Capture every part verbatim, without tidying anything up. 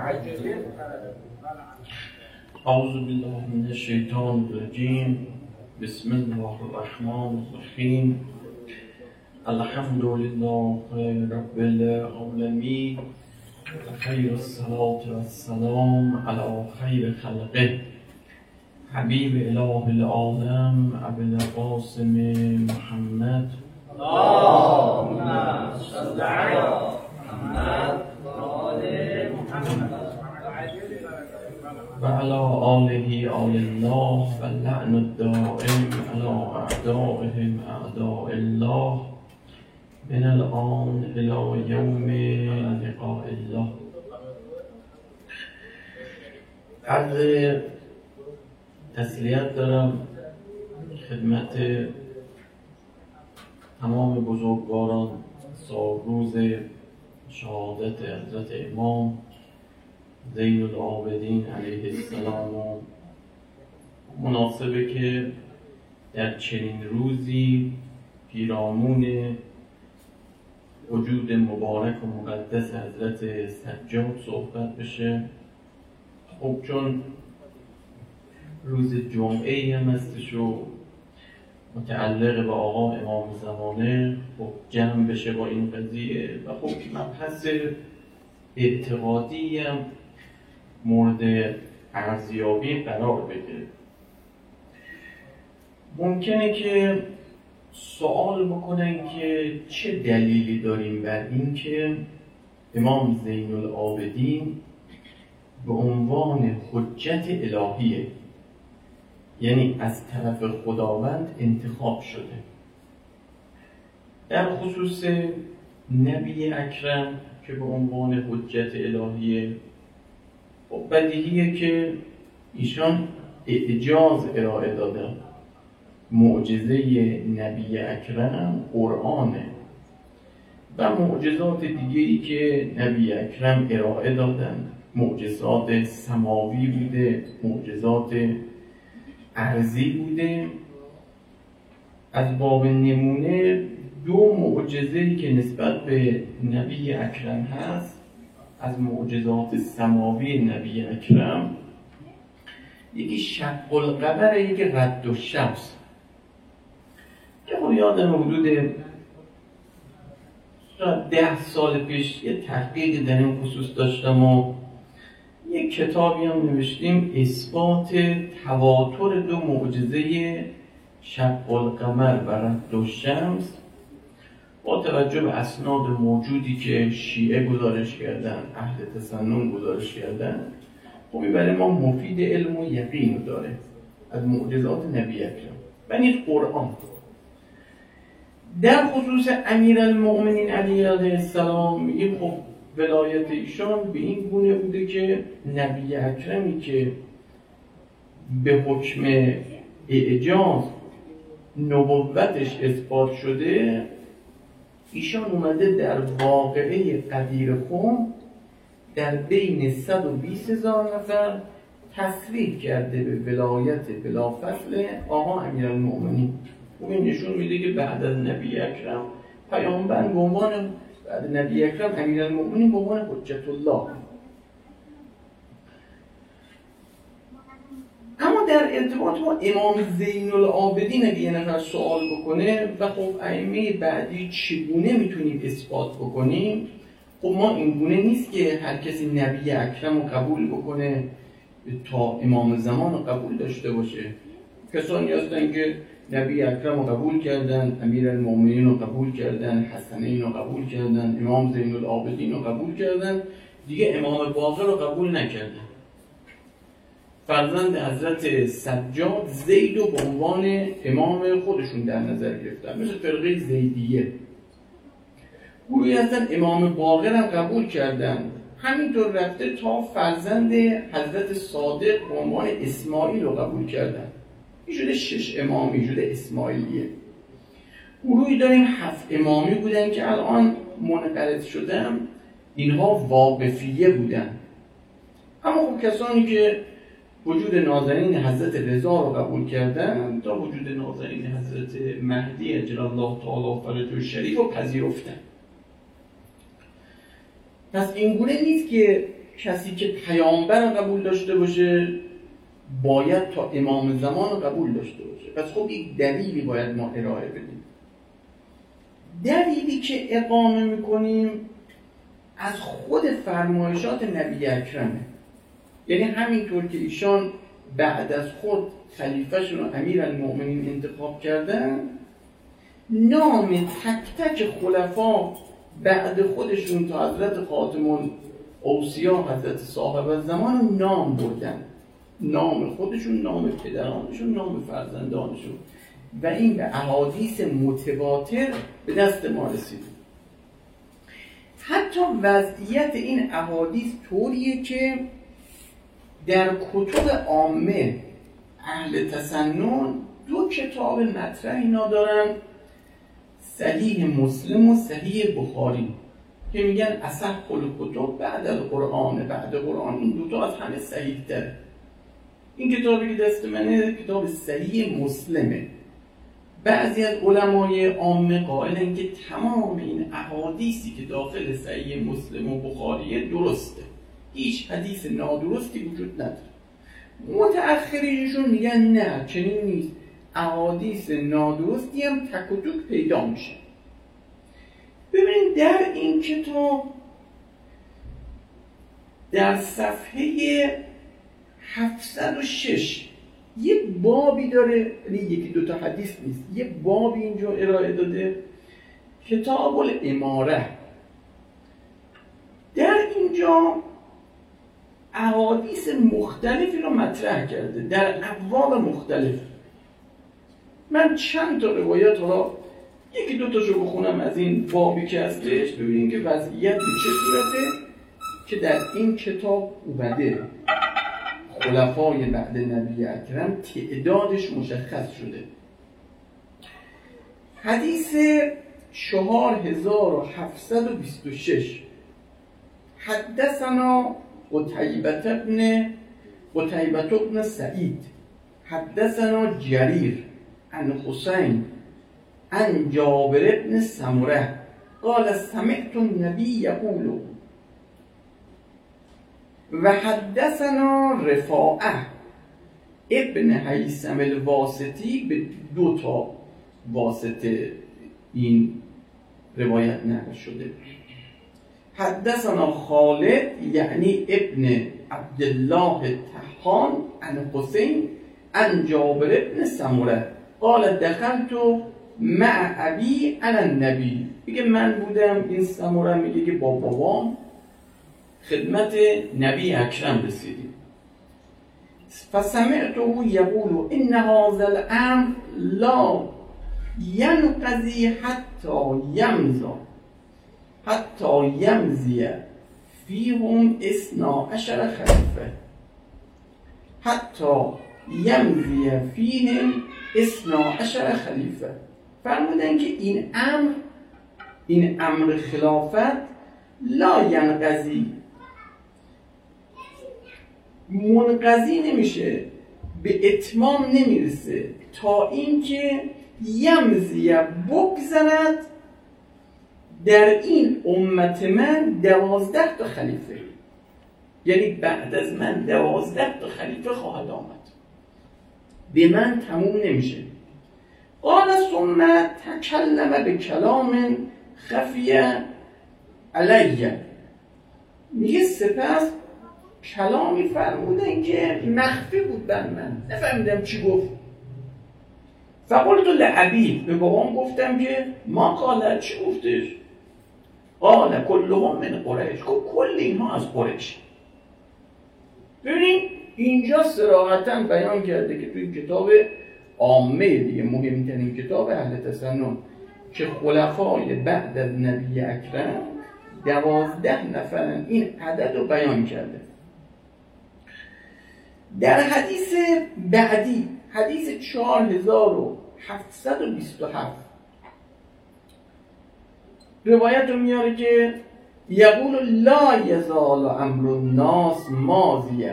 اعوذ بالله من الشیطان الرجیم. بسم الله الرحمن الرحیم. الحمد لله رب العالمین. خیر الصلاة والسلام علی خیر خلقه حبیب اله العالم ابی القاسم محمد اللهم صل علی محمد و آل محمد و علی آله آل الله و لعن الدائم علی اعدائهم اعداء الله من الآن الى یوم لقاء الله. عرض تسلیت دارم خدمت تمام بزرگواران سالروز شهادت حضرت امام زین العابدین علیه السلام و مناسبه که در چنین روزی پیرامون وجود مبارک و مقدس حضرت سجاد صحبت بشه. خب چون روز جمعه هم هستش و متعلق به آقا امام زمانه، خب جمع بشه با این قضیه و خب مبحث اعتقادی هم مورد ارزیابی قرار بگیره. ممکنه که سوال بکنن که چه دلیلی داریم بر این که امام زین العابدین به عنوان حجت الهیه، یعنی از طرف خداوند انتخاب شده. در خصوص نبی اکرم که به عنوان حجت الهیه، و بدیهیه که ایشان اعجاز ارائه دادن. معجزه نبی اکرم قرآنه و معجزات دیگه‌ای که نبی اکرم ارائه دادن معجزات سماوی بوده، معجزات ارضی بوده. از باب نمونه دو معجزه‌ای که نسبت به نبی اکرم هست از معجزات سماوی نبی اکرم، یکی شق القمر، یکی رد الشمس. که خب یادم حدود ده سال پیش یه تحقیق در این خصوص داشتم و یک کتابی هم نوشتیم اثبات تواتر دو معجزه شق القمر و رد الشمس با توجه به اسناد موجودی که شیعه گزارش کردن، اهل تسنن گزارش کردن. خب برای ما مفید علم و یقین داره از معجزات نبی اکرم و نیز قرآن. در خصوص امیرالمؤمنین علی علیه السلام، این خب ولایت ایشان به این گونه بوده که نبی اکرمی که به حکم اعجاز نبوتش اثبات شده، ایشان اومده در واقعه قدیر خم در بین صد و بیست هزار نفر تصریح کرده به ولایت بلافصل آقا امیرالمؤمنین. و این نشون میده که بعد از نبی اکرم پیامبر به عنوان بعد نبی اکرم امیرالمؤمنین به عنوان حجت الله. اما در ارتباط با امام زین العابدین اگه یه نفر سوال بکنه و خب ائمه بعدی چگونه میتونیم اثبات بکنیم، خب ما این گونه نیست که هر کسی نبی اکرم رو قبول بکنه تا امام زمان رو قبول داشته باشه. کسانی هستن که نبی اکرم رو قبول کردن، امیرالمؤمنین رو قبول کردن، حسنین رو قبول کردن، امام زین العابدین رو قبول کردن، دیگه امام باقر رو قبول نکردن. فرزند حضرت سجاد زید رو به عنوان امام خودشون در نظر گرفتن، مثل فرقه زیدیه. گروهی هستن امام باقر هم قبول کردن. همینطور رفته تا فرزند حضرت صادق به عنوان اسماعیل رو قبول کردن. این شده شش امامی، شده اسماعیلیه. گروهی داریم هفت امامی بودن که الان منقرض شدن، اینها واقفیه بودن. اما خب کسانی که وجود نازنین حضرت رضا رو قبول کردن تا وجود نازنین حضرت مهدی عجل الله تعالی فرجه الشریف رو پذیرفتن. پس این گونه نیست که کسی که پیامبر رو قبول داشته باشه باید تا امام زمان رو قبول داشته باشه. پس خب یک دلیلی باید ما ارائه بدیم. دلیلی که اقامه میکنیم از خود فرمایشات نبی اکرمه. یعنی همینطور که ایشان بعد از خود خلیفه‌شون رو امیرالمؤمنین انتخاب کردن، نام تک تک خلفا بعد خودشون تا حضرت خاتم الاوصیا حضرت صاحب الزمان نام بردن، نام خودشون، نام پدرانشون، نام فرزندانشون، و این به احادیث متواتر به دست ما رسید. حتی وضعیت این احادیث طوریه که در کتب عامه اهل تسنن دو کتاب مطرح اینا دارن، صحیح مسلم و صحیح بخاری، که میگن اصح الکتب بعد القرآن، بعد قرآن این دوتا از همه صحیح تره. این کتابی که دست منه کتاب صحیح مسلمه. بعضی از علمای عامه قائلن که تمام این احادیثی که داخل صحیح مسلم و بخاریه درسته، هیچ حدیث نادرستی وجود نداره. متأخرینشون میگن نه چنین نیست، احادیث نادرستی هم تک و توک پیدا میشه. ببینید در این کتاب در صفحه هفتصد و شش یه بابی داره، یکی دوتا حدیث نیست، یه بابی اینجا ارائه داده، کتاب الاماره. در اینجا احادیث مختلفی رو مطرح کرده در ابواب مختلف. من چند تا روایت را یکی دو تاشو بخونم از این بابی که هستش، ببینید که وضعیت به چه صورته که در این کتاب اومده. خلفای بعد نبی اکرم تعدادش مشخص شده. حدیث چهار هزار و هفتصد و بیست و شش، حدثنا قتیبة ابن قتیبة ابن سعید حدثنا جریر عن حسین عن جابر ابن سمره قال سمعت النبی یقول و حدثنا رفاعه ابن هیثم الواسطی. به دو تا واسطه این روایت نقل شده. حدثنا خالد یعنی ابن عبدالله طحان عن حسین عن جابر ابن سمره قال دخلت مع ابی علی النبی. میگه من بودم، این سمره میگه که با بابام خدمت نبی اکرم رسیدیم. فسمعته یقول ان هذا الامر لا ینقضی حتی یمضی حتی یمضی فیهم اثنا عشر خلیفه حتی یمضی فیهم اثنا عشر خلیفه. فرمودن که این امر این امر خلافت لا ینقضی، منقضی نمیشه، به اتمام نمیرسه تا اینکه یمضی بگذرد در این امت من دوازده تا خلیفه، یعنی بعد از من دوازده تا خلیفه خواهد آمد، به من تموم نمیشه. قال ثم تکلم به کلام خفیه علیه. میگه سپس کلامی فرمودن که مخفی بود بر من، نفهمیدم چی گفت. فقلت لعبی، به بابام گفتم که ما قال، چی گفتش؟ قال کلهم من قریش، گفت کل اینها از قریش. ببینید اینجا صراحتاً بیان کرده که توی کتاب عامه دیگه، مهمترین کتاب اهل تسنن، که خلفای بعد از نبی اکرم دوازده نفرن، این عدد رو بیان کرده. در حدیث بعدی، حدیث چهار هزار و هفتصد و بیست و هفت، روایت رو میاره که یقول لا یزال امر الناس ماضیه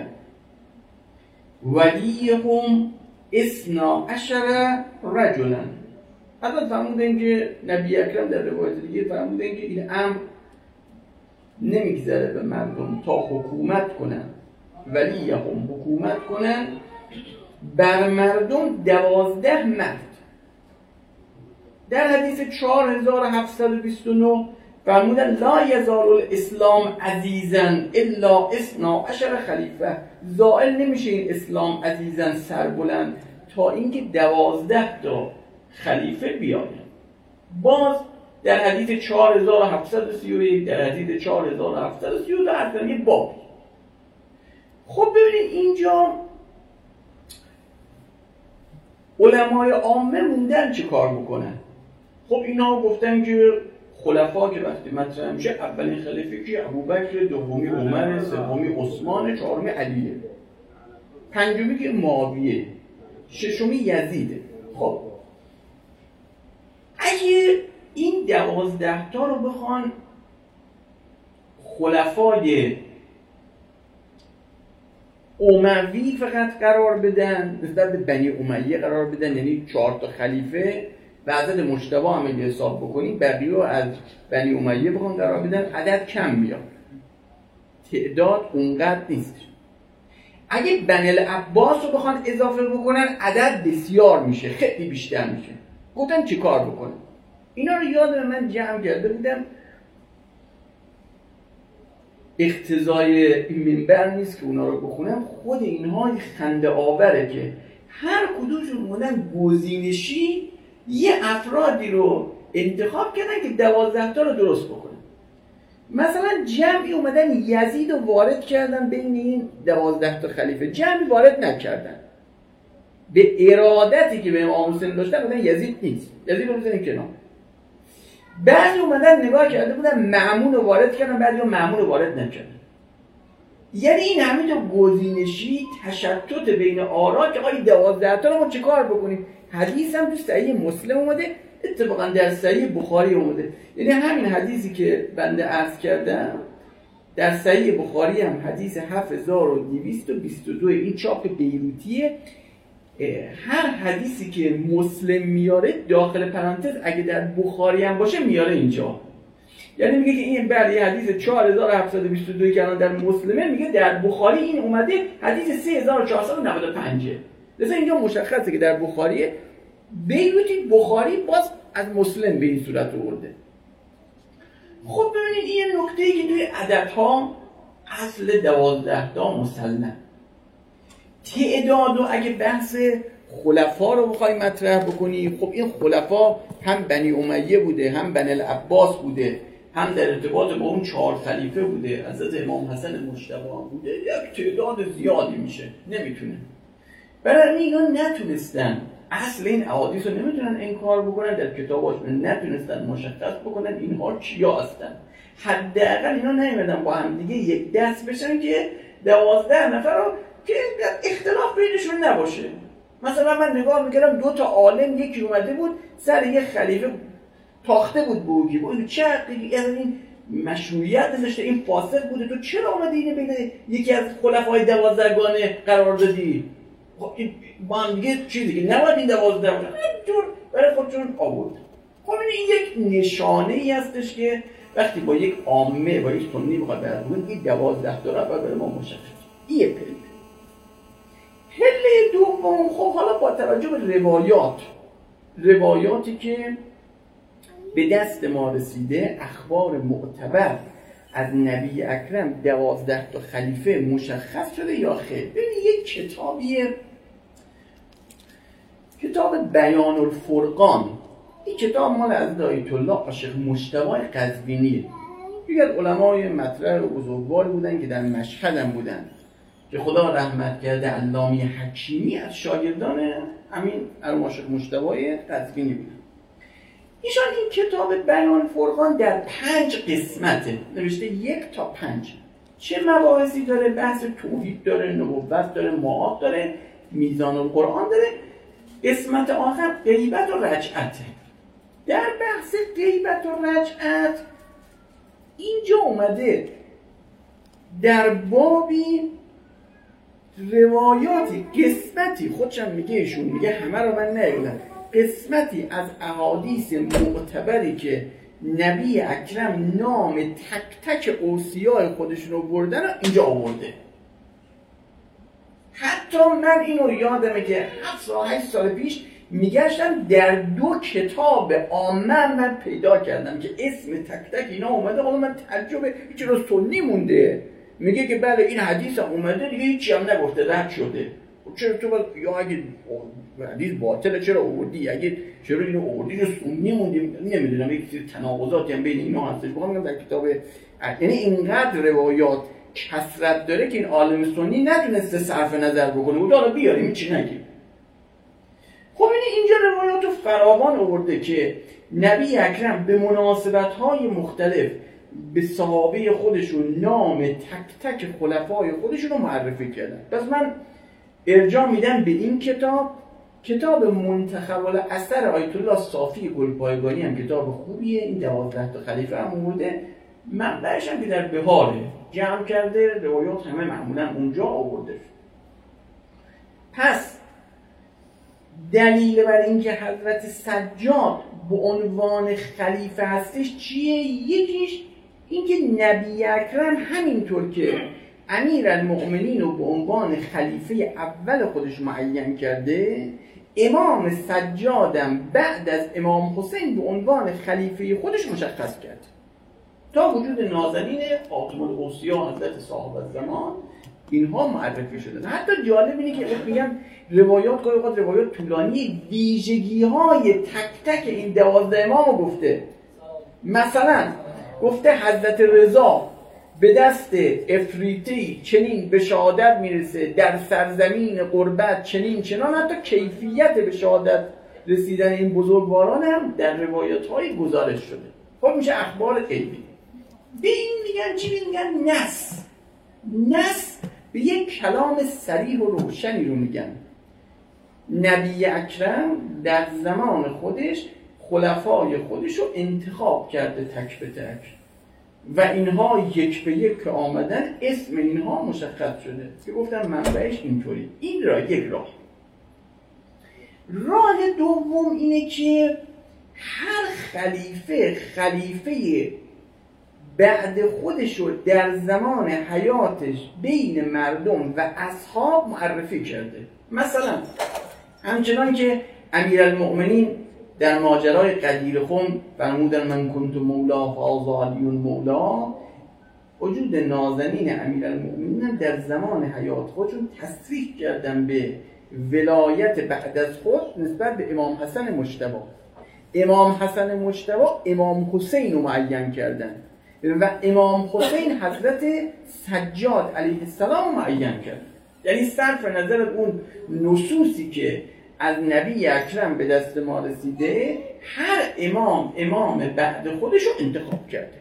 ولیهم اثنا عشر رجلا. حتی فرمودن که نبی اکرم در روایت دیگه فرمودن که این امر نمیگذره به مردم تا حکومت کنن، ولی هم حکومت کنن بر مردم دوازده مرد. در حدیث چهار هزار و هفتصد و بیست و نه فرمودن لا یزال الاسلام عزیزا الا اثنا عشر خلیفه، زائل نمیشه این اسلام عزیزا سربلند تا اینکه دوازده تا خلیفه بیاید. باز در حدیث چهار هزار و هفتصد و سی و یک، در حدیث چهار هزار و هفتصد و سی و دو هر یه باب. خب ببینید اینجا علمای عامه موندن چه کار بکنن؟ خب اینا گفتن که خلفا که وقتی مطرح میشه اولین خلیفه که ابوبکر، دومی عمر، سومی عثمان، چهارمی علیه، پنجمی که معاویه، ششمی یزیده. خب اگه این دوازده تا رو بخوان خلفای اموی فقط قرار بدن، نسبت به بنی امیه قرار بدن، یعنی چهار تا خلیفه و عدد مجتبی هم اگه حساب بکنیم بقیه رو از بنی امیه بخوان قرار بدن، عدد کم میاد، تعداد اونقدر نیست. اگه بنی العباس رو بخوان اضافه بکنن عدد بسیار میشه، خیلی بیشتر میشه. گفتن چی کار بکنن؟ اینا رو یادم من جمع کرده بودم، اقتضای این منبر نیست که اونا رو بخونم، خود اینها خنده آوره که هر کدومشون اومدن گزینشی یه افرادی رو انتخاب کردن که دوازده تا رو درست بکنن. مثلا جمعی اومدن یزید رو وارد کردن بین این دوازده تا خلیفه، جمعی وارد نکردن به ارادتی که به امام حسین داشتن، اومدن یزید نیست، یزید رو بزنیم کنار. بعضی اومدن نگاه کرده بودن مأمون رو وارد کردن، بعضی مأمون رو وارد نکردن. یعنی این همین گزینشی تشتت بین آرا که آقای دوازده تا رو ما چه کار بکنیم. حدیث هم تو صحیح مسلم اومده، اتفاقا در صحیح بخاری اومده. یعنی همین حدیثی که بنده عرض کردم در صحیح بخاری هم حدیث هفت هزار و دویست و بیست و دو، این چاپ بیروتیه. هر حدیثی که مسلم میاره داخل پرانتز اگه در بخاری هم باشه میاره اینجا، یعنی میگه که این بله یه حدیث چهار هزار و هفتصد و بیست و دو که الان در مسلمه، میگه در بخاری این اومده حدیث سه هزار و چهارصد و نود و پنج. لذا اینجا مشخصه که در بخاری بیروتی بخاری باز از مسلم به این صورت آورده. خب ببینید این نکته‌ای که توی عددها اصل دوازده تا مسلم. تعداد و اگه بحث خلفا رو بخوای مطرح بکنی، خب این خلفا هم بنی امیه بوده، هم بنی العباس بوده، هم در ارتباط با اون چهار خلیفه بوده، حضرت امام حسن مجتبی بوده، یک تعداد زیادی میشه، نمیتونه. برای اینا نتونستن اصل این احادیث رو نمیتونن انکار بکنن، در کتاباشون نتونستن مشخص بکنن اینها چیا هستن. حداقل اینا نیومدن با هم دیگه یک دست بشن که دوازده نفر رو که اختلاف بینشون نباشه. مثلا من نگاه میکردم دو تا عالم، یکی اومده بود سر یک خلیفه تاخته بود بوگی بود، چه این مشروعیت نداشته، این فاسق بوده، تو چرا اومدی اینو بین یکی از خلفای دوازدهگانه قرار دادی؟ خب با هم دیگه چیزی که نباید این دوازده باشه، همینطور برای خودشون آورد. خب این یک نشانه ای هستش که وقتی با یک عامه با یک سنی بخواد برخورد، این دوازده تا رو برای ما مشخص. این پله. پله دوم، خب حالا با توجه به روایات روایاتی که به دست ما رسیده، اخبار معتبر از نبی اکرم دوازده تا خلیفه مشخص شده یا خیر. ببینید یک کتابیه، کتاب بیان الفرقان. این کتاب مال از آیت الله شیخ مجتبی قزوینی، یکی از علمای مطرح و بزرگوار بودن که در مشهد هم بودن که خدا رحمت کرده، علامه حکیمی از شاگردان همین علامه شیخ مجتبی قزوینی بود. ایشان این کتاب بیان فرقان در پنج قسمته نوشته، یک تا پنج. چه مباحثی داره؟ بحث توحید داره، نبوت داره، معاد داره، میزان القرآن داره. قسمت آخر غیبت و رجعته. در بحث غیبت و رجعت اینجا اومده در بابی روایاتی، قسمتی، خودشم میگه ایشون میگه همه رو من نگیدم، قسمتی از احادیث معتبری که نبی اکرم نام تک تک اوصیای خودشون رو بردن و اینجا آورده. حتی من اینو یادمه که هفت سال هشت سال پیش میگشتم در دو کتاب عامه من پیدا کردم که اسم تک تک اینا اومده. حالا من تعجب هیچ رو سنی مونده میگه که بله این حدیث هم اومده دیگه هیچی هم نگفته رد شده. چرا تو باید یا اگه حدیث باطله چرا آوردی؟ اگه چرا اینو آوردی رو سنی موندی؟ نمیدونم یک سری تناقضاتی هم بین اینا هستش. بخوام میگم در کتاب یعنی اینقدر روایات کثرت داره که این عالم سنی نتونسته صرف نظر بکنه بود حالا بیاریم چی نگیم. خب این اینجا روایات رو فراوان آورده که نبی اکرم به مناسبت‌های مختلف به صحابه خودشون نام تک تک خلفای خودشون رو معرفی کردن. پس من ارجاع میدم به این کتاب. کتاب منتخب الاثر آیت الله صافی گلپایگانی هم کتاب خوبیه. این دوازده تا خلیفه هم آورده. منبعش هم که در بهاره جمع کرده، روایات همه معمولا اونجا آورده. پس دلیل بر اینکه حضرت سجاد به عنوان خلیفه هستش چیه؟ یکیش اینکه نبی اکرم همینطور که امیرالمؤمنین رو به عنوان خلیفه اول خودش معین کرده، امام سجادم بعد از امام حسین به عنوان خلیفه خودش مشخص کرد تا وجود نازنین خاتم الاوصیا حضرت صاحب الزمان اینها معرفی شده. حتی جالب اینه که میگم روایات گاهی اوقات روایات طولانی ویژگی های تک تک این دوازده امام رو گفته. مثلا گفته حضرت رضا به دست افریتی چنین به شهادت میرسه، در سرزمین غربت چنین چنان. حتی کیفیت به شهادت رسیدن این بزرگواران هم در روایات های گزارش شده. خب میشه اخبار غیبی. به این میگن چی میگن؟ نص. نص به یک کلام صریح و روشنی رو میگن. نبی اکرم در زمان خودش خلفای خودش رو انتخاب کرده تک به تک و اینها یک به یک که آمدن اسم اینها مشخص شده که گفتم منبعش اینطوری. این را یک راه. راه دوم اینه که هر خلیفه خلیفه بعد خودش رو در زمان حیاتش بین مردم و اصحاب معرفی کرده. مثلا همچنان که امیرالمؤمنین در ماجرای قدیر خم فرمودن من کنت مولا فاز علی مولا، وجود نازنین امیرالمؤمنین در زمان حیات خودشون تصریح کردن به ولایت بعد از خود نسبت به امام حسن مجتبی. امام حسن مجتبی امام حسین رو معین کردن و امام حسین حضرت سجاد علیه السلام معین کرد. یعنی صرف نظر اون نصوصی که از نبی اکرم به دست ما رسیده، هر امام امام بعد خودش رو انتخاب کرده.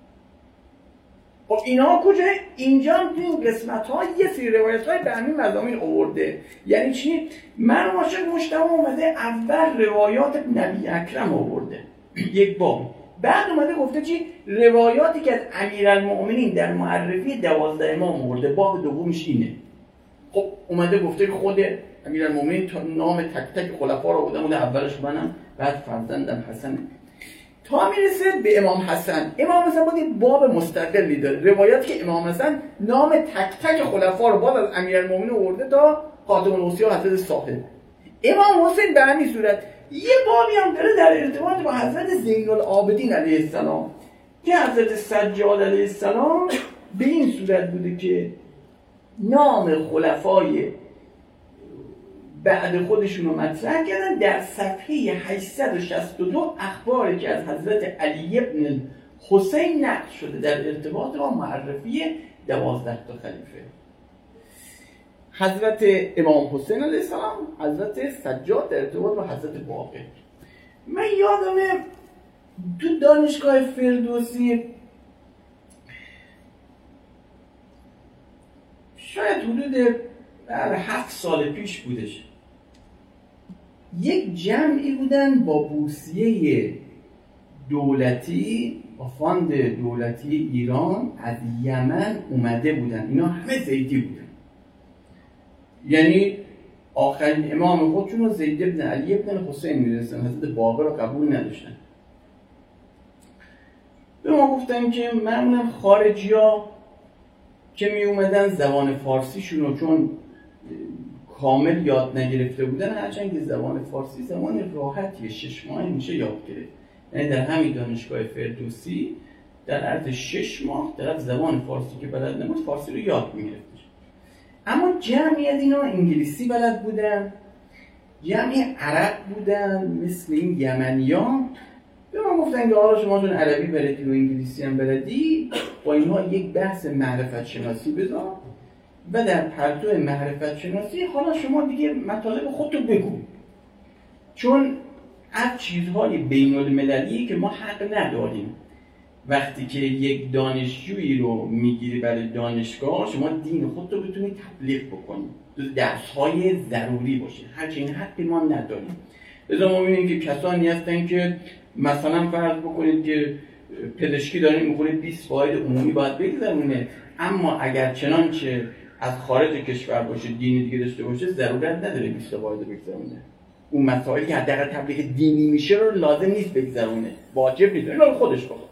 خب اینا کجا؟ اینجا تو این قسمت ها یه سری روایت های به همین مضامین آورده. یعنی چی؟ من عاشق مجتبی اومده اول روایات نبی اکرم آورده یک باب، بعد اومده گفته چی؟ روایاتی که از امیرالمؤمنین در معرفی دوازده امام آورده، باب دومش اینه. خب اومده گفته خود امیرالمؤمنین نام تک تک خلفا رو آورده، اون اولش منم، بعد فرزندم حسن، تا میرسه به امام حسن. امام حسن باید باب مستقلی داره، روایاتی که امام حسن نام تک تک خلفا رو باز از امیرالمؤمنین آورده تا خاتم الاوصیا حضرت صاحب. امام حسین به همین صورت یه بابی هم داره در ارتباط با حضرت زین العابدین علیه السلام که حضرت سجاد علیه السلام به این صورت بوده که نام خلفای بعد خودشون رو مطرح کردن. در صفحه هشتصد و شصت و دو اخباری که از حضرت علی ابن حسین نقل شده در ارتباط با معرفی دوازده تا خلیفه. حضرت امام حسین علیه السلام، حضرت سجاد در ارتباط با حضرت باقر. من یادمه تو دانشگاه فردوسی شاید حدود هفت سال پیش بودش، یک جمعی بودن با بورسیه دولتی با فاند دولتی ایران از یمن اومده بودن. اینا همه زیدی بودن، یعنی آخرین امام خودشون رو زید ابن علی ابن حسین می‌دونستن، حضرت باقر رو قبول نداشتن. به ما گفتن که معمولا خارجی ها که می اومدن زبان فارسیشون رو چون کامل یاد نگرفته بودن، هرچند که زبان فارسی زبان راحتیه، شش ماه میشه یاد گرفت. یعنی در همین دانشگاه فردوسی در عرض شش ماه در زبان فارسی که بلد نبود فارسی رو یاد میگرفت. اما جمعی از اینا انگلیسی بلد بودن، جمعی عرب بودن مثل این یمنیان. به ما گفتن که حالا شما چون عربی بلدی و انگلیسی هم بلدی، با اینها یک بحث معرفت شناسی بذار و در پرتو معرفت شناسی حالا شما دیگه مطالب خودتو بگو، چون از چیزهای بین المللی که ما حق نداریم. وقتی که یک دانشجویی رو میگیری برای دانشگاه، شما دین خودتو بتونی تبلیغ بکنی، درس‌های ضروری باشه، هرچی این حقی ما نداریم. لذا ما می‌بینیم که کسانی هستن که مثلا فرض بکنید که پزشکی داریم می‌خونه بیست فاید عمومی باید بگذرونه، اما اگر چنانچه از خارج کشور باشه دینی دیگه داشته باشه ضرورت نداره بیست فاید بگذرونه. اون مسائلی که حداقل تبلیغ دینی میشه رو لازم نیست بگذرونه، واجب نیست، اینا خودش بخواد.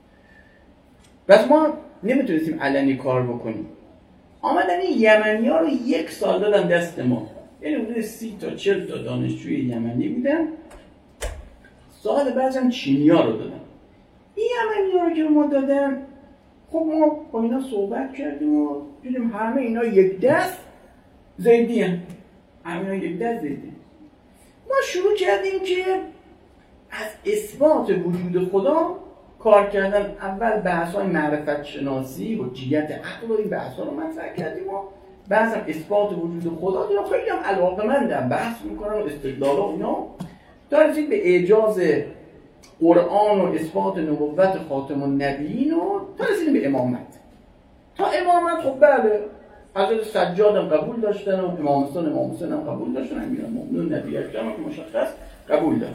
پس ما نمیتونستیم علنی کار بکنیم. آمدن این یمنی ها رو یک سال دادن دست ما، یعنی حدود سی تا چل تا دانشجوی یمنی بودن. سال بعد هم چینی ها رو دادن. این یمنی ها رو که ما دادن، خب ما با اینا صحبت کردیم و دیدیم همه اینا یک دست زیدی هم. همه اینا یک دست زیدی هم. ما شروع کردیم که از اثبات وجود خدا کار کردن. اول بحث‌های معرفت شناسی و جیت عقل و این بحث‌ها رو مطرح کردیم و بعضی هم اثبات وجود خدا. اینا خیلی هم علاقه‌مندن، بحث می‌کنن و استدلال و اینا، تا رسید به اعجاز قرآن و اثبات نبوت خاتم النبیین و تا رسیدیم به امامت. تا امامت خب بله حضرت سجاد هم قبول داشتن و امام حسین امام حسین هم قبول داشتن، امیرالمومنین نبی اکرم هم مشخص قبول داشتن.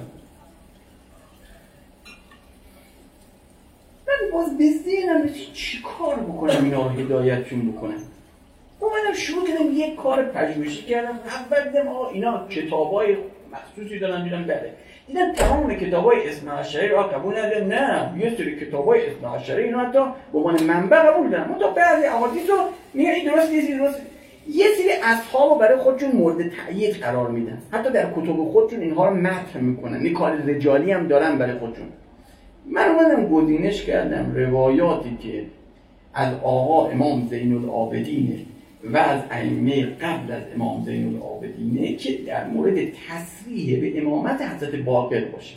من باز به ذهنم رسید چی کار بکنم اینا رو هدایتشون بکنم. با منم شروع کردم یک کار پژوهشی کردم. اول دیدم آقا اینا کتابای مخصوصی دارن، دیدم بله. دیدم تمام کتابای اثنا عشری رو قبول ندارن. نه، یه سری کتابای اثنا عشری اینا حتی به عنوان منبع قبول دارن. اون تا بعضی احادیث رو میگن این درست نیست، این درست. یه سری اصحاب رو برای خودشون مورد تأیید قرار میدن. حتی در کتب خودشون اینها رو مطرح میکنن. این کار رجالی هم دارن برای خودشون. من اومدم گزینش کردم روایاتی که از آقا امام زین العابدین و از ائمه قبل از امام زین العابدین که در مورد تصریح به امامت حضرت باقر باشه،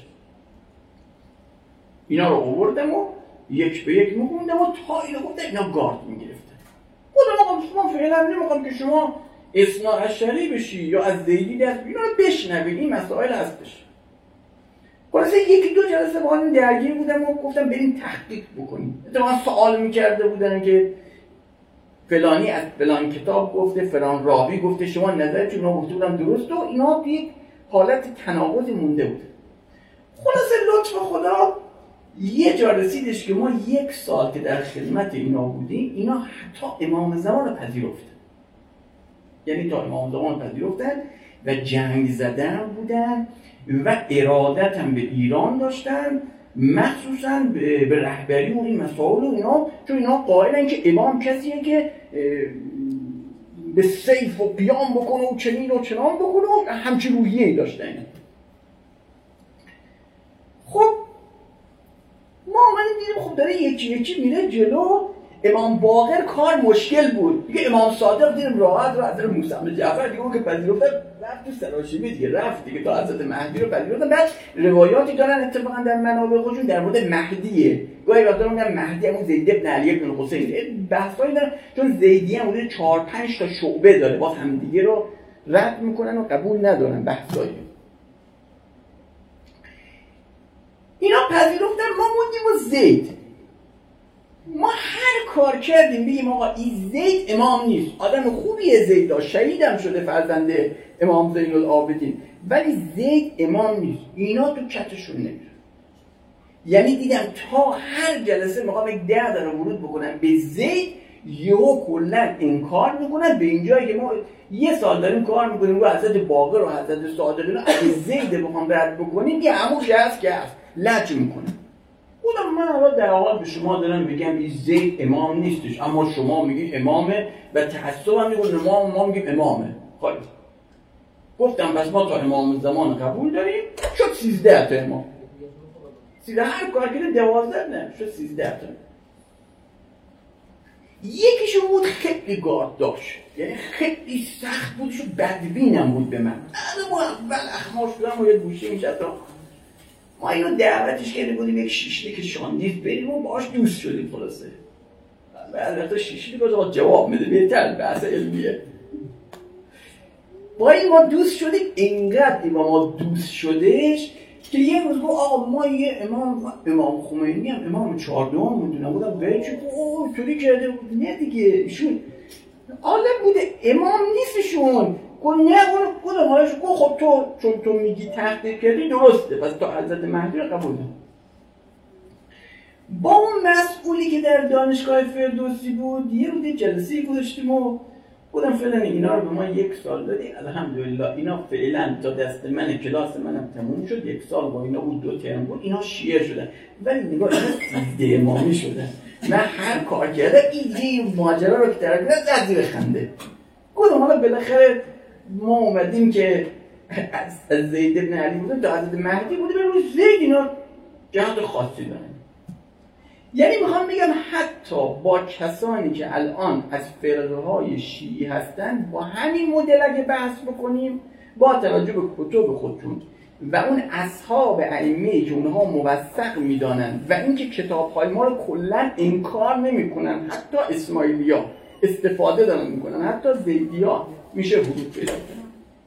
اینا رو آوردم و یک به یک می‌خوندم و تا اینو گفتم اینا گارد می‌گرفتن. گفتم شما فعلا نمی‌خوام که شما اثنا عشری بشی یا از زیدی دست اینا رو بشنوید، این مسائل هستش. خلاصه یکی دو جلسه با هم درگیر بودم و گفتم بریم تحقیق بکنیم. اتفاقا سوال میکرده بودن که فلانی از فلان کتاب گفته، فلان راوی گفته، شما نظرتون رو گفته بودم درست و اینا یک حالت تناقضی مونده بود. خلاصه لطف خدا یه جا رسیدش که ما یک سال که در خدمت اینا بودیم، اینا حتی امام زمان رو پذیرفتن. یعنی تا امام زمان پذیرفتن و جنگ زدن بودن و ارادت هم به ایران داشتن، مخصوصا به رهبری و این مسائل و اینا، چون اینا قائلن که امام کسیه که به سیف و قیام بکنه و چنین و چنان بکنه و همچین روحیه‌ای داشتن. خب ما آمدیم دیدیم خب داره یکی یکی میره جلو. امام باقر کار مشکل بود دیگه. امام صادق دیدیم راحت رو حضرت موسی بن جعفر دیگه اون که پذیرفتن رفت تو سراشیبی دیگه، رفت دیگه تا حضرت مهدی رو پذیرفتن. بعد روایاتی دارن اتفاقا در منابع خودشون در مورد مهدیه، گاهی وقتا میگن مهدی همون زید بن علی بن حسین، بحثایی دارن چون زیدی هم حدود چهار پنج تا شعبه داره، باز هم دیگه رو رد میکنن و قبول ندارن بحثایی. اینا پذیرفتن، ما موندیم و زید. ما هر کار کردیم بگیم آقا این زید امام نیست، آدم خوبیه زید، شهیدم شده فرزند امام زین العابدین، ولی زید امام نیست. اینا تو کتشون نمیره. یعنی دیدم تا هر جلسه میخوام یک ده داره ورود بکنم به زید، یهو کلا انکار میکنن به اینجایی که ما یه سال داریم کار میکنیم رو حضرت باقر و حضرت صادق اینا، اگه زید بخوام رد بکنیم یه همون شخص که هست لج میکنه. گفتم من الان در حال به شما دارم بگم این زید امام نیستش، اما شما میگید امامه و تعصب هم میگن امام، ما میگیم امامه. خب گفتم بس ما تا امام زمان قبول داریم، شد سیزده تا امام. سیزده هر کار کرده دوازده نه، شد سیزده تا. یکیشون بود خیلی گارد داشت، یعنی خیلی سخت بود، شد بدبینم بود به من. اما اول اخماش بودم و یه گوشه میشد تا ما اینو دعوتش کرده بودیم یک شیشلی که شاندید بریم و باش دوست شدیم خلاصه. بعد وقتا شیشلی باز جواب میده بهتر بحث علمیه. با این ما دوست شدیم، اینقدر با ما دوست شدش که یه روز گفت آقا ما یه امام امام خمینی هم امام چهاردهم میدونم بودم به چه اوه طوری کرده بود. نه دیگه ایشون عالم بوده، امام نیستشون. گفت نه گفتم حالش گفت خب تو چون تو میگی تحقیق کردی درسته، پس تو حضرت مهدی رو قبول داری. با اون مسئولی که در دانشگاه فردوسی بود یه روز جلسه‌ای گذاشتیم و بودم فعلا اینا رو به ما یک سال دادی، الحمدلله اینا فعلا تا دست من کلاس منم تموم شد، یک سال با اینا بود، دو ترم بود، اینا شیعه شدن ولی نگاه اینا سیزده امامی شدن. من هر کار کردم ایده ماجرا رو که طرف زد زیر خنده. گفتم حالا بالاخره ما اومدیم که از زید بن علی بودیم تا حضرت مهدی بودیم، روی زید اینا جهت خاصی دارن. یعنی میخوام بگم حتی با کسانی که الان از فرقه های شیعی هستن با همین مدل اگه بحث بکنیم با توجه به کتب خودشون و اون اصحاب ائمه که اونها موثق میدانن و اینکه کتاب‌های ما رو کلا انکار نمیکنن، حتی اسماعیلیا استفاده دارن میکنن، حتی زیدیا میشه ورود پیدا کنن.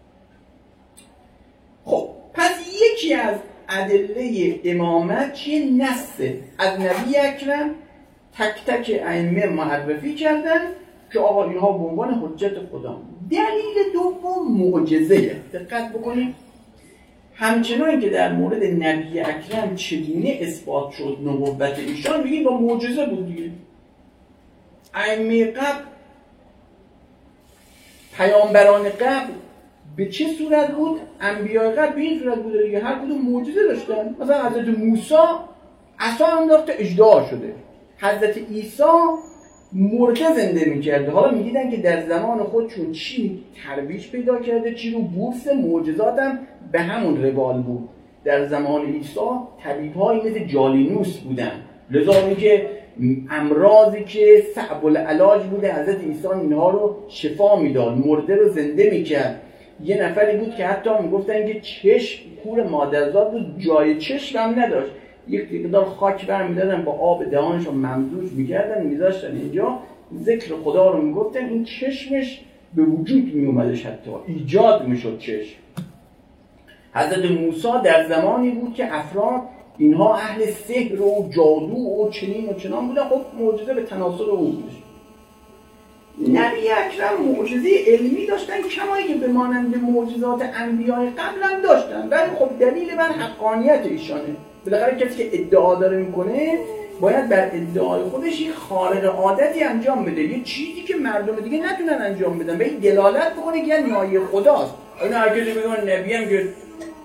خب پس یکی از ادله امامت چیه؟ نصه از نبی اکرم تک تک ائمه معرفی کردن که آقا اینها به عنوان حجت خدا. دلیل دوم معجزه. دقت بکنید همچنان که در مورد نبی اکرم چگونه اثبات شد نبوت ایشان، میگیم با معجزه بود دیگه. ائمه قبل پیامبران قبل به چه صورت بود؟ انبیاء قبل به این صورت بوده دیگه، هر کدوم معجزه داشتن. مثلا حضرت موسی عصا انداخته اژدها شده، حضرت عیسی مرده زنده میکرده. حالا میدیدن که در زمان خودشون چی ترویج پیدا کرده، چی رو بورس معجزات هم به همون روال بود. در زمان عیسی طبیب‌هایی مثل جالینوس بودن، لذا که امراضی که صعب العلاج بوده حضرت عیسی اینها رو شفا میداد، مرده رو زنده میکرد. یه نفری بود که حتی میگفتن که چشم کور مادرزاد بود، جای چشم هم نداشت، یک مقدار خاک برمیدادن با آب دهانش رو ممزوج میکردن میذاشتن اینجا، ذکر خدا رو میگفتن، این چشمش به وجود میومدش، حتی ایجاد میشد چشم. حضرت موسی در زمانی بود که افراد اینها اهل سحر و جادو و چنین و چنان بودن، خب معجزه به تناسل او بودش. نبی اکرم معجزه علمی داشتن کمایی که به مانند معجزات انبیاء قبل هم داشتن، ولی خب دلیل بر حقانیت ایشانه. بالاخره کسی که ادعا داره میکنه باید بر ادعای خودش یک خارق عادتی انجام بده، یه چیزی که مردم دیگه نتونن انجام بدن، به این دلالت بکنه که نیای خداست. این هر کسی میگه من نبی ام، که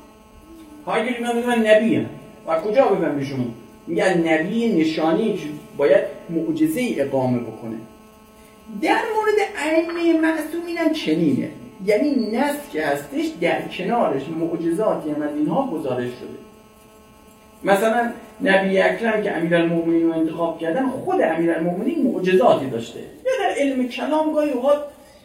هر کسی میگه من نبی ام، و کجا بفهم شما؟ میگن نبی نشانی باید معجزه ای اقامه بکنه. در مورد ائمه معصومین هم چنینه، یعنی نص که هستش در کنارش معجزاتی هم از اینها گزارش شده. مثلا نبی اکرم که امیرالمومنین رو انتخاب کردن، خود امیرالمومنین معجزاتی داشته. یا در علم کلام گاهی اوقات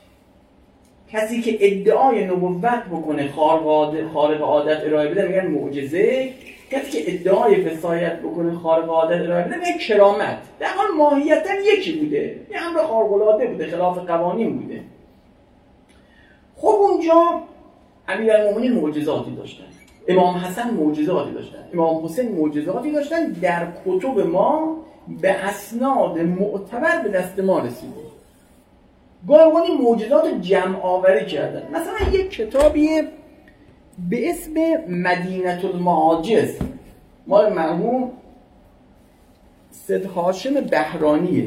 کسی که ادعای نبوت بکنه خارق عادت ارائه بده میگن معجزه، کسی که ادعای وصایت بکنه خارق عادت ارائه بده میگن کرامت. در حال ماهیتا یکی بوده، یه امر خارق العاده بوده، خلاف قوانین بوده. خب اونجا امیرالمومنین معجزاتی داشتن، امام حسن معجزاتی داشتن، امام حسین معجزاتی داشتن، در کتب ما به اسناد معتبر به دست ما رسیده. گاهی این معجزات جمع آوری کردن. مثلا یک کتابی به اسم مدینه المعاجز مال مرحوم سید هاشم بهرانیه.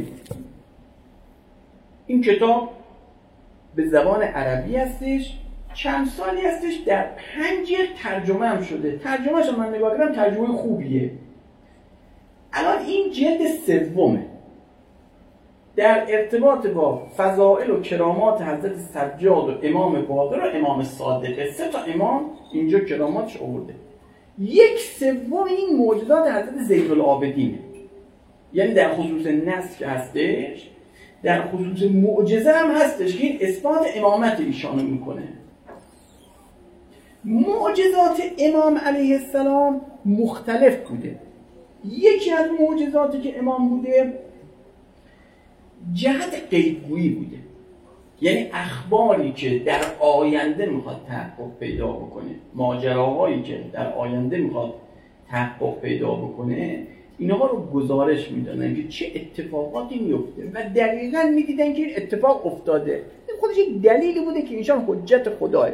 این کتاب به زبان عربی هستش، چند سالی هستش در پنج ترجمه هم شده. ترجمهش من نگاه کردم ترجمه خوبیه. الان این جلد سومه در ارتباط با فضائل و کرامات حضرت سجاد و امام باقر و امام صادقه. سه تا امام اینجا کراماتش آورده. یک سوم این معجزات حضرت زین العابدینه، یعنی در خصوص نسک هستش، در خصوص معجزه هم هستش که این اثبات امامت ایشانو میکنه. معجزات امام علیه السلام مختلف بوده. یکی از معجزاتی که امام بوده جهت غیبگویی بوده، یعنی اخباری که در آینده میخواد تحقق پیدا بکنه، ماجراهایی که در آینده میخواد تحقق پیدا بکنه، اینها رو گزارش میدادن که چه اتفاقاتی میفته و دقیقاً میدیدن که این اتفاق افتاده. این خودش یک دلیلی بوده که اینشان حجت خداه.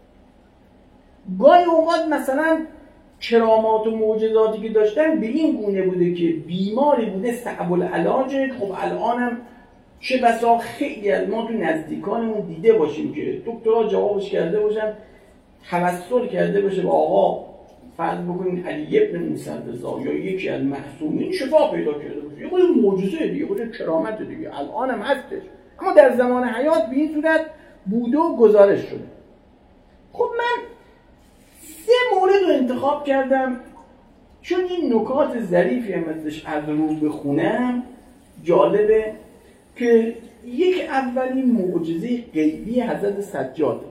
گاهی اوقات مثلا کرامات و معجزاتی که داشتن به این گونه بوده که بیماری بوده صعب العلاج. خب الانم چه بسا خیلی از ما تو نزدیکانمون دیده باشیم که دکترها جوابش کرده باشن، توسل کرده باشه به آقا فرض بکنین علی ابن موسی رضا یا یکی از معصومین شفا پیدا کرده باشه، یه خود معجزه دیگه، خود کرامت دیگه، الانم هستش، اما در زمان حیات به این صورت بوده و گزارش شده. خب من سه مورد رو انتخاب کردم چون این نکات ظریفی هم ازش از رو بخونم جالبه. که یک اولین معجزه غیبی حضرت سجاد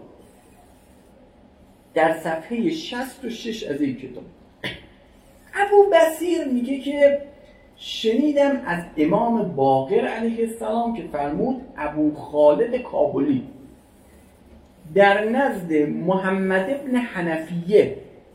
در صفحه شصت و شش از این کتاب، ابو بصیر میگه که شنیدم از امام باقر علیه السلام که فرمود ابو خالد کابلی در نزد محمد ابن حنفیه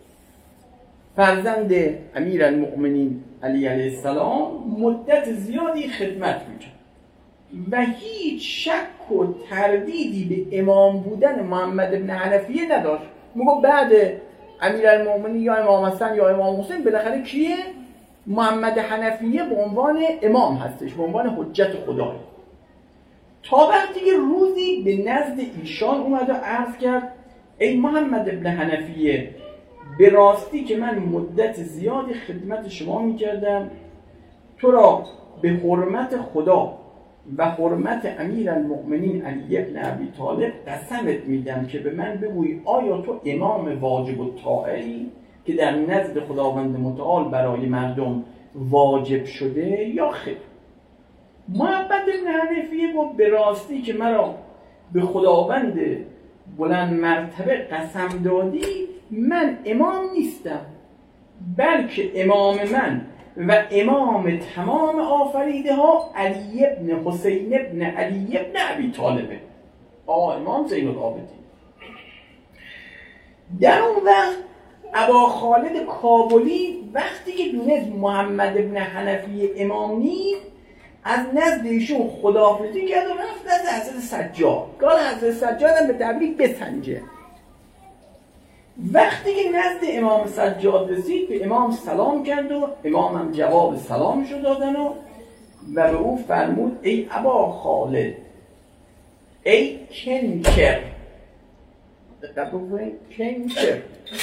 فرزند امیر المؤمنین علی علیه السلام مدت زیادی خدمت میکرد و هیچ شک و تردیدی به امام بودن محمد ابن حنفیه نداشت. میگه بعد امیرالمومنین یا امام حسن یا امام حسین بالاخره کیه؟ محمد حنفیه به عنوان امام هستش، به عنوان حجت خدای. تا وقتی که روزی به نزد ایشان اومد و عرض کرد ای محمد ابن حنفیه، به راستی که من مدت زیادی خدمت شما میکردم، تو را به حرمت خدا و حرمت امیرالمؤمنین علی ابن ابی طالب قسمت میدم که به من بگویی آیا تو امام واجب الطاعه‌ای که در نزد خداوند متعال برای مردم واجب شده یا خیر؟ محمد بن حنفیه گفت به راستی که مرا به خداوند بلند مرتبه قسم دادی، من امام نیستم، بلکه امام من و امام تمام آفریده ها علی ابن حسین ابن علی ابن ابی طالبه، آقا امام زین العابدین. در اون وقت ابا خالد کابلی وقتی که دونست محمد ابن حنفیه امام نیست، از نزد ایشون خداحافظی کرد و رفت نزد حضرت سجاد. قال حضرت سجاد هم به تبریک بسنجه. وقتی که نزد امام سجاد رسید به امام سلام کرد و امام هم جواب سلامشو دادن و و به او فرمود ای ابا خالد، ای کنکر، دقیق بکنید کنکر،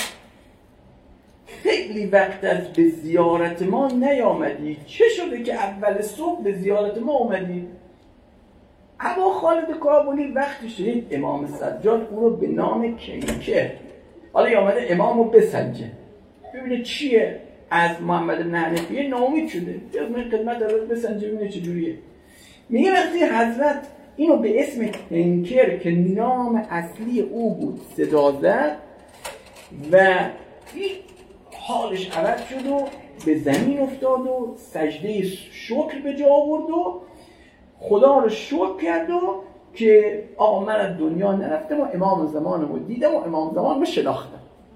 خیلی وقت از به زیارت ما نیامدی، چه شده که اول صبح به زیارت ما اومدی؟ ابا خالد کابلی وقتی شدید امام سجاد او رو به نام کنکر، حالا آمده امام رو بسنجه ببینه چیه، از محمد بن حنفیه ناامید شده، بیاد من خدمت حضرت بسنجه ببینه چجوریه. میگه وقتی حضرت اینو به اسم کنکر که نام اصلی او بود صدا زد و حالش عوض شد و به زمین افتاد و سجده شکر به جا آورد و خدا رو شکر کرد و که آقا من از دنیا نرفتم و امام زمانم رو دیدم و امام زمانم رو شناختم.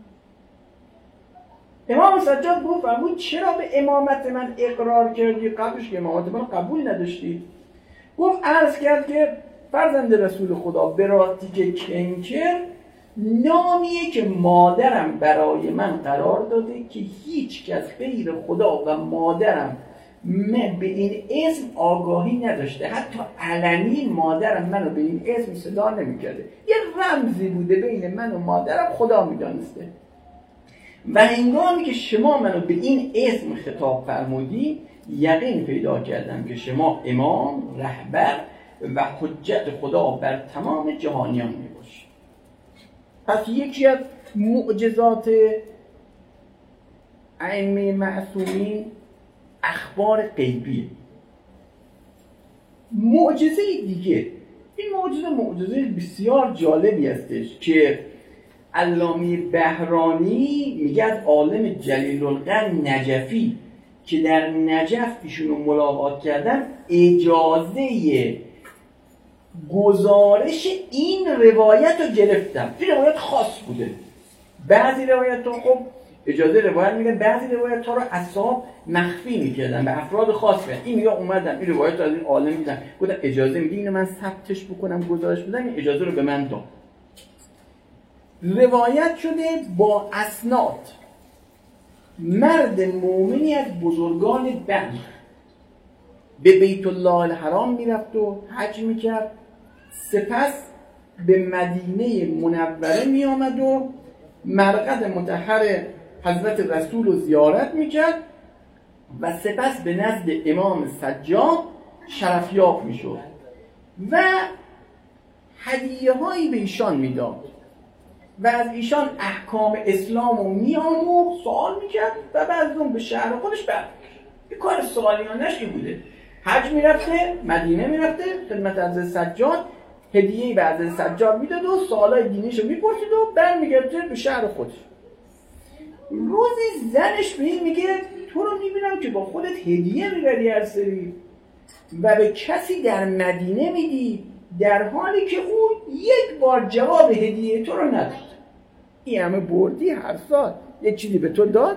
امام سجاد گفت فرمود چرا به امامت من اقرار کردی؟ قبلش که امامت من قبول نداشتی؟ گفت عرض کرد که فرزند رسول خدا به راستی که کنکر نامیه که مادرم برای من قرار داده که هیچ کس غیر خدا و مادرم من به این اسم آگاهی نداشته، حتی علنی مادرم منو به این اسم صدا نمی‌کرده، یه رمزی بوده بین من و مادرم، خدا می‌دانسته. و هنگامی که شما منو به این اسم خطاب فرمودی یقین پیدا کردم که شما امام، رهبر و حجت خدا بر تمام جهانیان می باشید. پس یکی از معجزات ائمه معصومین اخبار غیبیه. معجزه دیگه، این معجزه معجزه بسیار جالبی هستش که علامه بهرانی میگه از عالم جلیل القدر نجفی که در نجف ایشونو ملاقات کردن اجازه گزارش این روایت رو گرفتم. این روایت خاص بوده. بعضی روایت ها خب اجازه روایت میگن، بعضی روایت ها رو اصحاب مخفی میکردن به افراد خاص میگن. این میگه اومدم این روایت رو از این عالم دیدم، گفتم اجازه میدی اینو من ثبتش بکنم گزارش بدم، این اجازه رو به من داد. روایت شده با اسناد مرد مومنی از بزرگان بلخ به بیت الله الحرام میرفت و حج میکرد، سپس به مدینه منوره میآمد و مرقد مطهر حضرت رسول رو زیارت میکرد و سپس به نزد امام سجاد شرفیاب میشد و هدیه هایی به ایشان میداد و از ایشان احکام اسلام رو میآموخت، سوال میکرد و بعد اون به شهر خودش برمیگشت. این کار سالیانش این بوده. حج میرفته، مدینه میرفته، خدمت حضرت سجاد هدیه‌ای به حضرت سجاد میداد و سوالای دینیشو میپرسید و برمیگشته به شهر خودش. روزی زنش به این میگه تو رو میبینم که با خودت هدیه میبری هر سری و به کسی در مدینه میدی، در حالی که او یک بار جواب هدیه تو رو نداد. این همه بردی هر سال یک چیزی به تو داد؟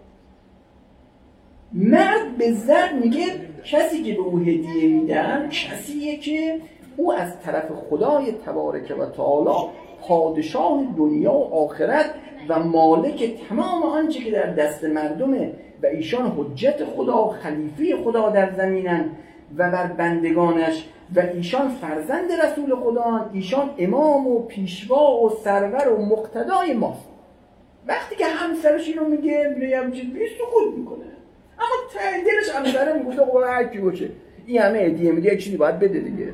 مرد به زن میگه کسی که به او هدیه میدن کسیه که او از طرف خدای تبارک و تعالی پادشاه دنیا و آخرت و مالک تمام آنچه که در دست مردمه و ایشان حجت خدا و خلیفه خدا در زمینن و بر بندگانش و ایشان فرزند رسول خدا، ایشان امام و پیشوا و سرور و مقتدای ماست. وقتی که همسرش اینو میگه میگه هم چیز بیست خود میکنه، اما ته دلش همسره میگه خب هر کی باشه این همه هدیه میده چیزی باید بده دیگه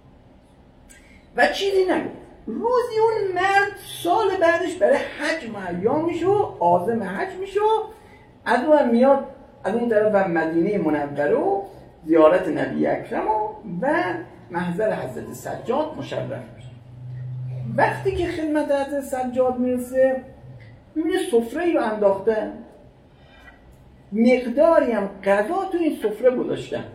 و چیزی نگه. روزی اون مرد سال بعدش برای حج معیام میشه و عازم حج میشه و از اون میاد از اون طرف مدینه منوره و زیارت نبی اکرم و محضر حضرت سجاد مشرف میشه. وقتی که خدمت حضرت سجاد میرسه میبینه سفره رو انداختن، مقداری هم غذا تو این سفره گذاشتن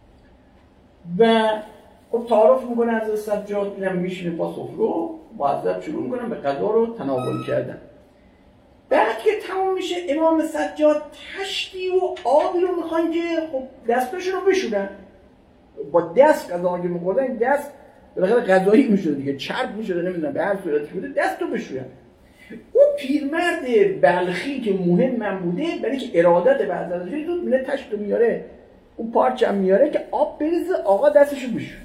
و خب تعارف میکنه حضرت سجاد، میرم میشینه با سفره و با حضرت شروع میکنن به غذا رو تناول کردن. بعد که تمام میشه امام سجاد تشتی و آبی رو میخوان که خب دستشون رو بشورن. با دست غذا که میخوردن دست بالاخره غذایی میشده دیگه، چرب میشده، نمیدونم به هر صورتی بوده دست رو بشورن. اون پیرمرد بلخی که مهم من بوده برای که ارادت به حضرت زود میره تشت رو میاره، اون پارچم میاره که آب بریزه آقا دستشو بشوره.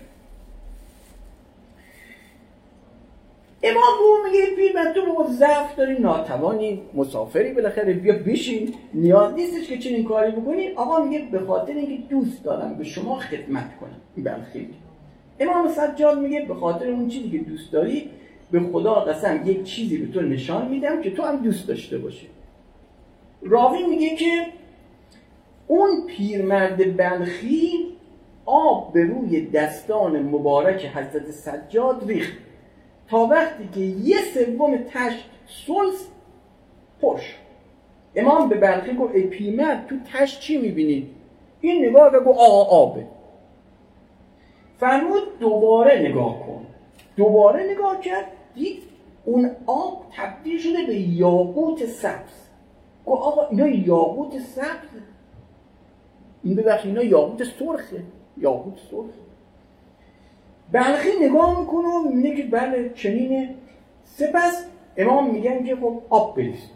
امام بو میگه پیرمرد تو بابا ضعف داری، ناتوانی، مسافری، بالاخره بیا بشین، نیاز نیستش که چنین کاری بکنی. آقا میگه به خاطر اینکه دوست دارم به شما خدمت کنم. بلخی امام سجاد میگه به خاطر اون چیزی که دوست داری به خدا قسم یک چیزی به تو نشان میدم که تو هم دوست داشته باشی. راوی میگه که اون پیرمرد بلخی آب به روی دستان مبارک حضرت سجاد ریخت تا وقتی که یه سوم تشت سلس پرش. امام به بلخی گفت ای پیرمرد تو تشت چی میبینی؟ این نگاه که گفت آقا آبه. فرمود دوباره نگاه کن. دوباره نگاه کرد دید اون آب تبدیل شده به یاقوت سبز. گفت آقا اینا یاقوت سبز، این ببخشید اینا یاقوت سرخه. یاقوت سرخه. بلخی نگاه میکنه و میبینه که بله چنینه. سپس امام میگن که خب آب بریز.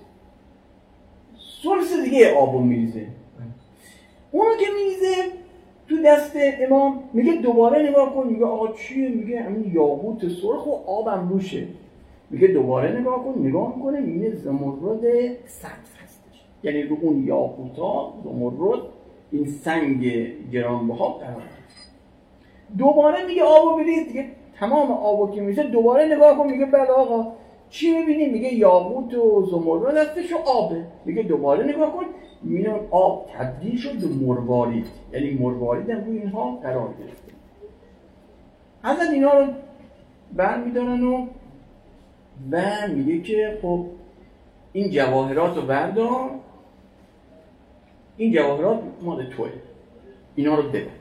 سلس دیگه آبو میریزه. اونو که میریزه تو دست امام میگه دوباره نگاه کن. میگه آقا چیه؟ میگه همین یاقوت سرخ و آبم روشه. میگه دوباره نگاه کن. نگاه میکنه میبینه زمرد سبز هستش، یعنی رو اون یاقوتا زمرد این سنگ گرانبها قرار داد. دوباره میگه آبو بریز دیگه، تمام آبو که میشه دوباره نگاه کن، میگه بله آقا چی میبینی؟ میگه یاقوت و زمرد هستش و آبه. میگه دوباره نگاه کن، میبینی آب تبدیل شد به مروارید، یعنی مروارید هم روی اینها قرار گرفته. حضرت اینا رو برمیدارن و و میگه که خب این جواهرات رو بردار، این جواهرات مال توه، اینا رو ببر.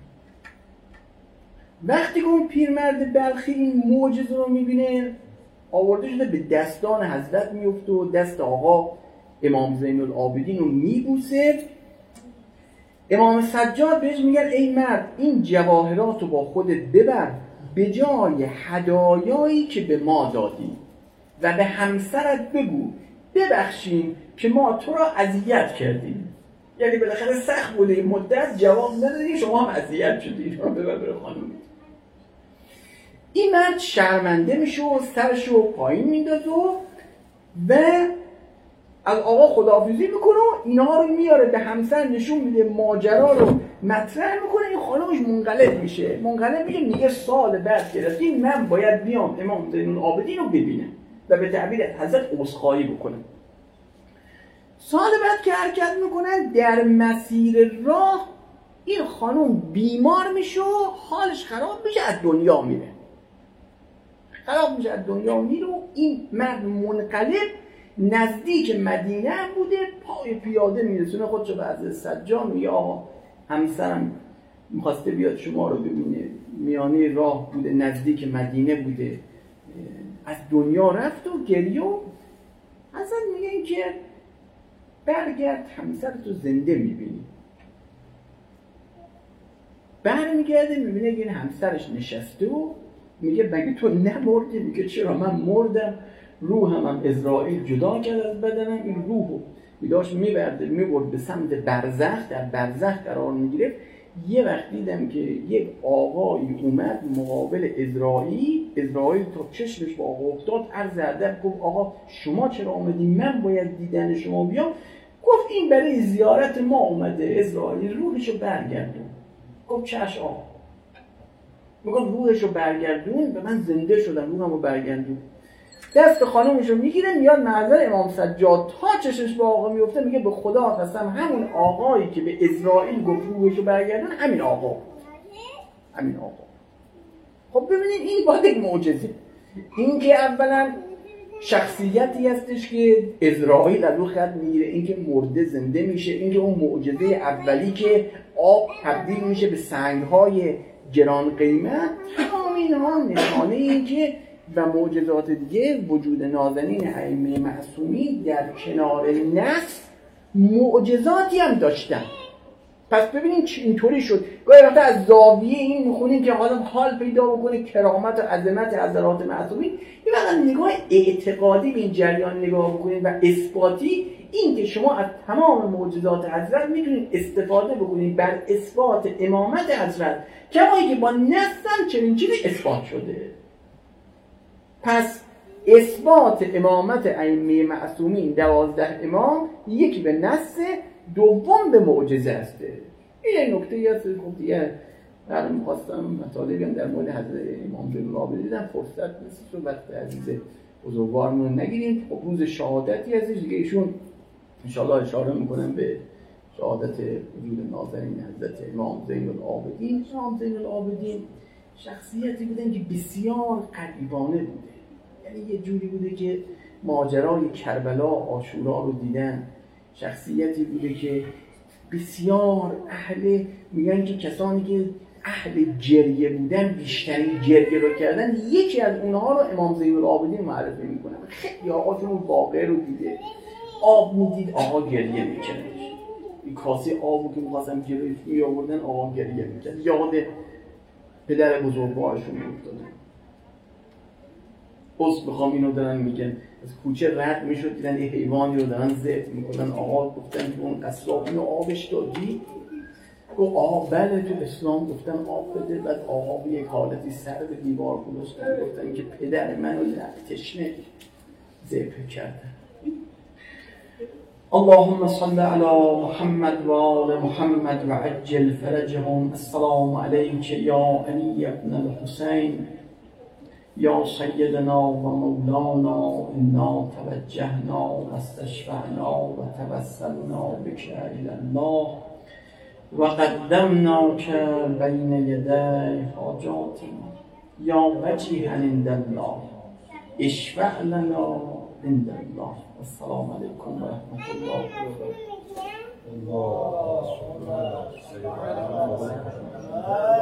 وقتی که اون پیرمرد بلخی این معجزه رو میبینه، آورده شده به دستان حضرت میفته و دست آقا امام زین العابدین رو میبوسه. امام سجاد بهش میگن ای مرد این جواهرات رو با خودت ببر، به جای هدایایی که به ما دادی و به همسرت بگو ببخشیم که ما تو را اذیت کردیم. یعنی بالاخره سخت بوده این مدت جواب ندادی، شما هم اذیت شدید، رو ببر بره خانم. این مرد شرمنده میشه و سرشو پایین میندازه و از آقا خداحافظی میکنه و اینها رو میاره به همسر نشون میده، ماجرا رو مطرح میکنه. این خانمش منقلب میشه منقلب میشه میگه سال بعد گرفتیم من باید بیام امام زین العابدین رو ببینم و به تعبیر حضرت عذرخواهی بکنم. سال بعد که حرکت میکنن، در مسیر راه این خانم بیمار میشه و حالش خراب میشه، از دنیا میره خراب میشه از دنیا میره و این مرد منقلب نزدیک مدینه هم بوده، پای پیاده میرسونه خودشو به حضرت سجاد، میگه آقا همسرم میخواسته بیاد شما رو ببینه، میانه راه بوده، نزدیک مدینه بوده، از دنیا رفت و گریه و حضرت میگه این که برگرد همسرتو زنده میبینی. برمیگرده میبینه که این همسرش نشسته و میگه مگه تو نمردی؟ میگه چرا من مردم، روحم هم اسرائیل جدا کرد از بدنم. این روحو میداشت میبرده میبرد به سمت برزخ، در برزخ قرار میگرفت. یه وقت دیدم که یک آقایی اومد مقابل اسرائیل، اسرائیل تا چشمش با آقا افتاد، عرض ادب گفت آقا شما چرا آمدی؟ من باید دیدن شما بیام. گفت این برای زیارت ما اومده اسرائیل، روحشو برگردون. گفت چش آقا. میگم روحشو برگردون و من زنده شدم، روحمو برگردون. دست خانومشو میگیره میاد محضر امام سجاد، تا چشش با آقا میفته میگه به خدا قسم همون آقایی که به اسرائیل گفت روحشو برگردون همین آقا همین آقا. خب ببینید این باید یک معجزه. این که اولا شخصیتی هستش که اسرائیل از اون خط میگیره، این که مرده زنده میشه، این که اون معجزه اولی که آب تبدیل میشه به سنگهای گران قیمت، تمام اینها نشانه این که و معجزات دیگه وجود نازنین ائمه معصومین در کنار نص معجزاتی هم داشتن. پس ببینید اینطوری شد. گاهی وقتا از زاویه این میخونیم که حالا حال پیدا بکنه کرامت و عظمت حضرات معصومین، این وقتا نگاه اعتقادی به این جریان نگاه بکنید و اثباتی، این که شما از تمام معجزات حضرت میتونید استفاده بکنید بر اثبات امامت حضرت، کمایی که با نص چنین چیزی اثبات شده. پس اثبات امامت ائمه معصومین دوازده امام، یکی به نص، دوم به معجزه هسته. این نکته هست که دیگه من می‌خواستم مطالبی هم در مورد حضرت امام زین العابدین دیدم، فرصت نیست و وقت عزیز بزرگوارمون نگیریم. خب روز شهادتی هستش دیگه، ایشون انشاءالله اشاره میکنم به شهادت وجود نازنین حضرت امام زین العابدین. امام زین العابدین شخصیتی بودن که بسیار غریبانه بوده، یعنی یه جوری بوده که ماجرای کربلا عاشورا رو دیدن. شخصیتی بوده که بسیار اهل، میگن که کسانی که اهل جریه بودن بیشترین جریه رو کردن، یکی از اونها رو امام زین العابدین معرفی میکنن. خیلی آقاشون اون واقعه رو دیده، آب میدید آقا گریه میکنه، این کاسه آبو که میخواستم جلوی می آوردن آقا گریه میکرد، یاد پدر بزرگوارشون میافتادن. بس بخوام اینو دارن میگن از کوچه رد میشد دیدن یه حیوانی رو دارن ذبح میکنن، آقا گفتن که اون قصاب اینو آبش دادی؟ گفت آقا بله تو اسلام گفتن آب بده. بعد آقا به یک حالتی سر به دیوار گذاشتن، گفتن که پدر منو تشنه ذبح کردن. اللهم صل على محمد وآل محمد وعجل فرجهم. السلام عليك يا علي بن الحسين يا سيدنا ومولانا، إنا توجهنا واستشفعنا وتوسلنا بك إلى الله وقدمناك بين يدي حاجاتنا يا وجيها عند الله اشفع لنا عند الله. السلام عليكم ورحمة الله وبركاته.